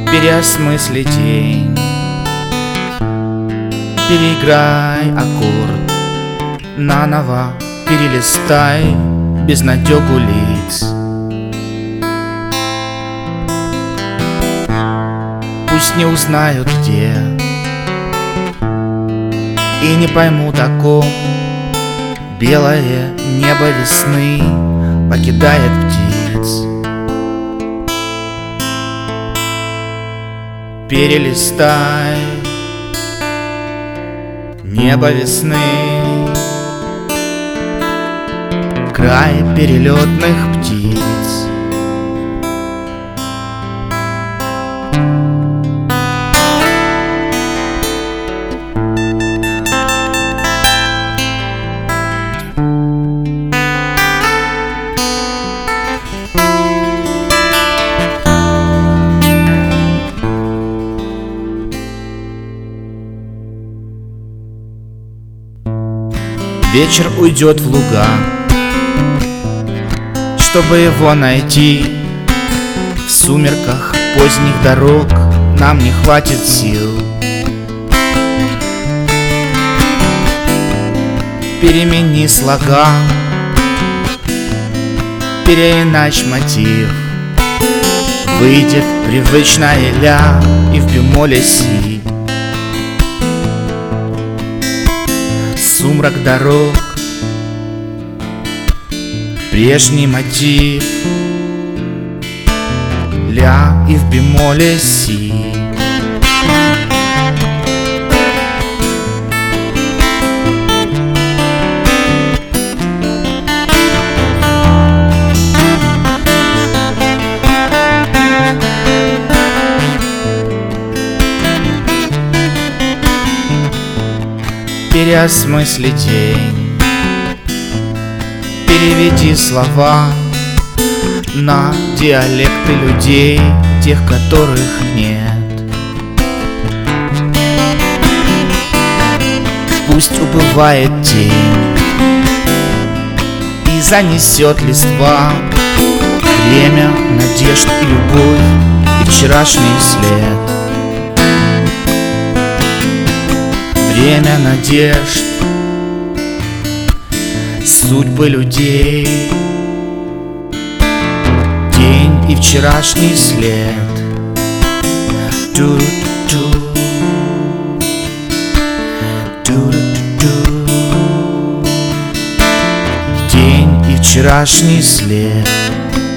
Переосмысли день, переиграй аккорд, наново перелистай безнадегу лиц. Пусть не узнают где и не поймут о ком белое небо весны покидает птиц. Перелистай небо весны, край перелетных птиц. Вечер уйдет в луга, чтобы его найти. В сумерках поздних дорог нам не хватит сил. Перемени слога, переиначь мотив. Выйдет привычная ля и в бемоле си. Сумрак дорог, прежний мотив, ля и в бемоле си. Переосмысли день, переведи слова на диалекты людей, тех, которых нет. Пусть убывает тень и занесет листва время, надежд и любовь, и вчерашний след. Время надежд, судьбы людей, день и вчерашний след. Ту-ту-ту, ту-ту-ту. День и вчерашний след.